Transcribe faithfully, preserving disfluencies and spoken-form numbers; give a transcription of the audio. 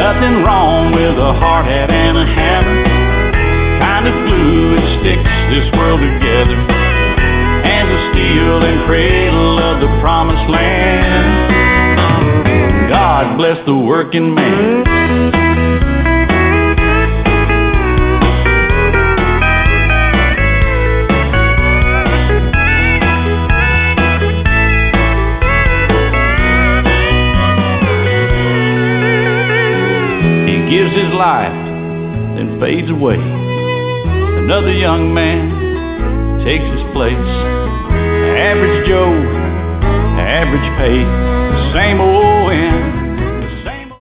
Nothing wrong with a hard hat and a hammer. Kind of glue that sticks this world together. Hands of steel and cradle of the promised land. God bless the working man. Gives his life, then fades away. Another young man takes his place. Average Joe, average pay, same old end.